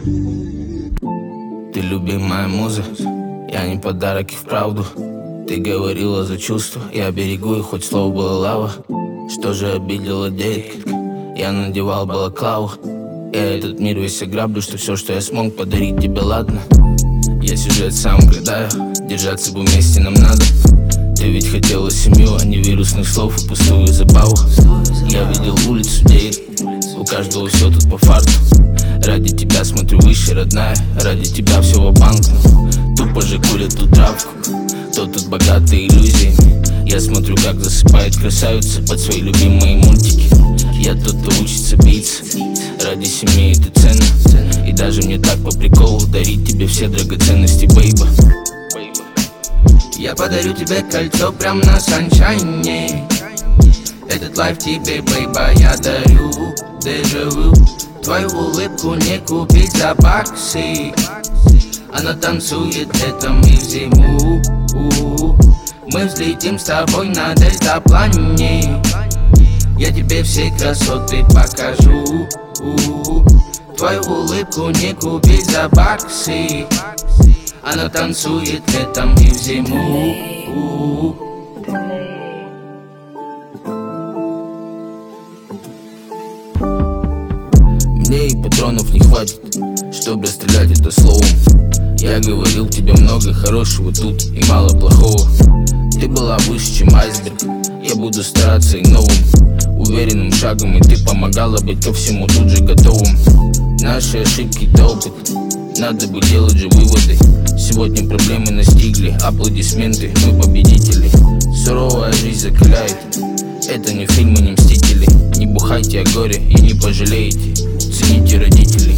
Ты любимая муза, я не подарок и вправду. Ты говорила за чувства, я берегу их, хоть слово было лава. Что же обидела детка? Я надевал балаклаву. Я этот мир весь ограблю, что все, что я смог подарить тебе, ладно. Я сюжет сам гадаю, держаться бы вместе нам надо. Ты ведь хотела семью, а не вирусных слов и пустую забаву. Я видел улицу, где у каждого все тут по фарту. Ради тебя смотрю выше, родная, ради тебя все ва-банк. Тупо же курят тут травку, кто тут богатый иллюзиями. Я смотрю, как засыпает красавица под свои любимые мультики. Я тот, кто учится биться, ради семьи это ценно. И даже мне так по приколу дарить тебе все драгоценности, бейба. Я подарю тебе кольцо прям на саншайне. Этот лайф тебе, бейба, я дарю дежавю. Твою улыбку не купить за баксы. Она танцует летом и в зиму. Мы взлетим с тобой на дельтаплане. Я тебе все красоты покажу. Твою улыбку не купить за баксы. Она танцует летом и в зиму. Мне и патронов не хватит, чтобы расстрелять это словом. Я говорил тебе много хорошего тут и мало плохого. Ты была выше, чем айсберг, я буду стараться и новым уверенным шагом, и ты помогала быть ко всему тут же готовым. Наши ошибки — это опыт, надо бы делать же выводы. Сегодня проблемы настигли, аплодисменты, мы победители. Суровая жизнь закаляет, это не фильмы, не мстители. Не бухайте о горе и не пожалеете, цените родителей.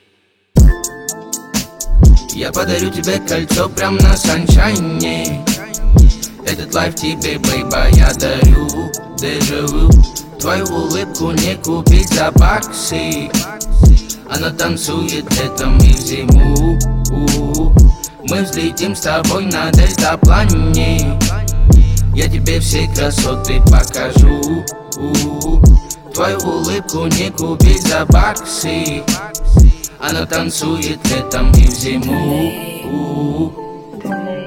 Я подарю тебе кольцо прям на саншайне. Этот лайф тебе, бейба, я дарю дежавю. Твою улыбку не купить за баксы. Она танцует летом и в зиму. Мы взлетим с тобой на дельтаплане. Я тебе все красоты покажу. Твою улыбку не купить за баксы. Она танцует летом и в зиму.